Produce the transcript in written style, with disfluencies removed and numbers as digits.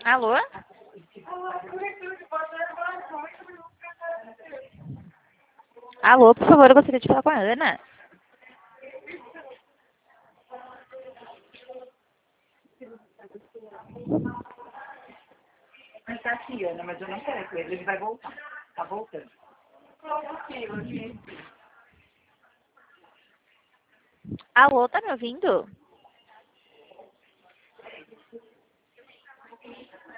Alô? Alô, por favor, eu gostaria de falar com a Ana. Ele tá aqui, Ana, mas eu não quero com ele vai voltar. Tá voltando. Alô, tá me ouvindo?